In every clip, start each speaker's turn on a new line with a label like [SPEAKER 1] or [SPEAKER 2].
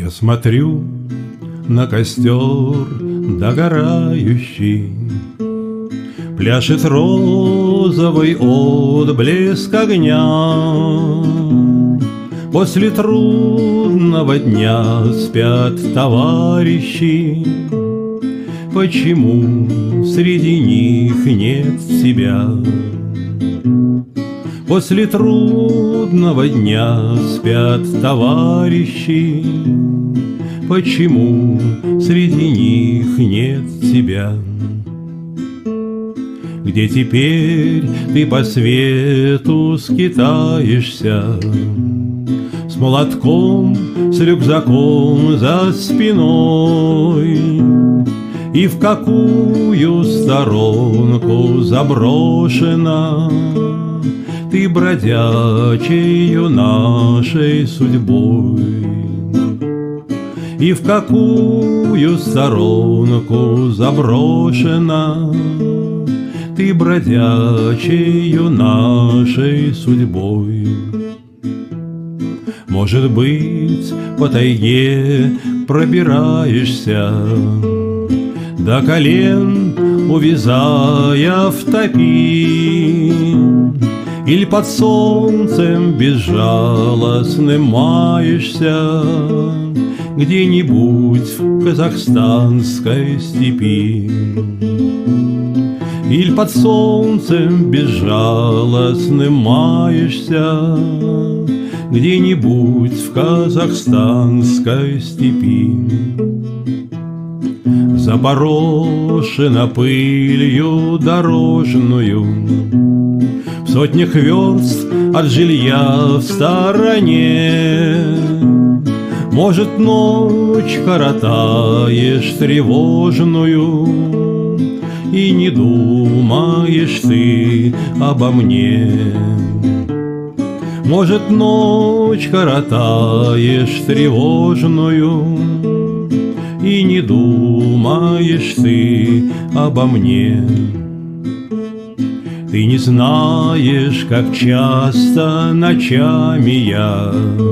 [SPEAKER 1] Я смотрю на костер догорающий, пляшет розовый отблеск огня. После трудного дня спят товарищи. Почему среди них нет тебя? После трудного дня спят товарищи. Почему среди них нет тебя? Где теперь ты по свету скитаешься, с молотком, с рюкзаком за спиной? И в какую сторонку заброшена ты бродячею нашей судьбой? И в какую сторонку заброшена ты бродячею нашей судьбой? Может быть, по тайге пробираешься до колен, увязая в топи, или под солнцем безжалостным маешься где-нибудь в казахстанской степи. Или под солнцем безжалостным маешься где-нибудь в казахстанской степи. Заброшена пылью дорожную, в сотнях верст от жилья в стороне. Может, ночь коротаешь тревожную, и не думаешь ты обо мне. Может, ночь коротаешь тревожную, и не думаешь ты обо мне. Ты не знаешь, как часто ночами я,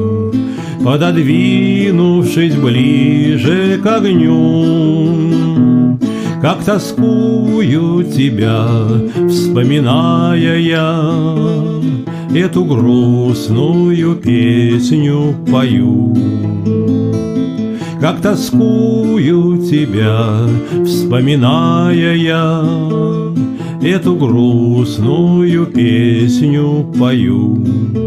[SPEAKER 1] пододвинувшись ближе к огню, как тоскую тебя, вспоминая я, эту грустную песню пою. Как тоскую тебя, вспоминая я, эту грустную песню пою.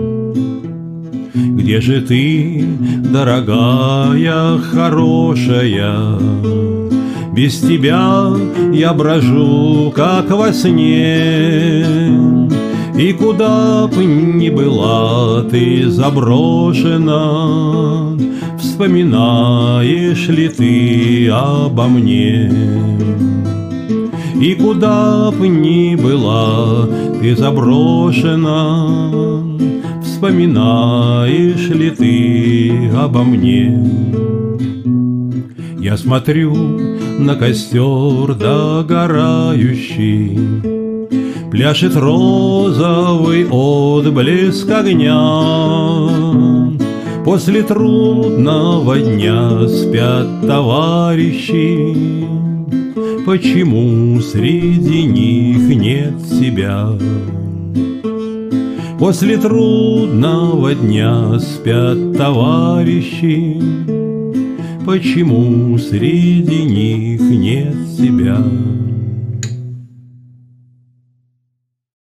[SPEAKER 1] Где же ты, дорогая, хорошая? Без тебя я брожу, как во сне. И куда б ни была ты заброшена, вспоминаешь ли ты обо мне? И куда б ни была ты заброшена, вспоминаешь ли ты обо мне? Я смотрю на костер догорающий, пляшет розовый отблеск огня. После трудного дня спят товарищи. Почему среди них нет тебя? После трудного дня спят товарищи. Почему среди них нет тебя?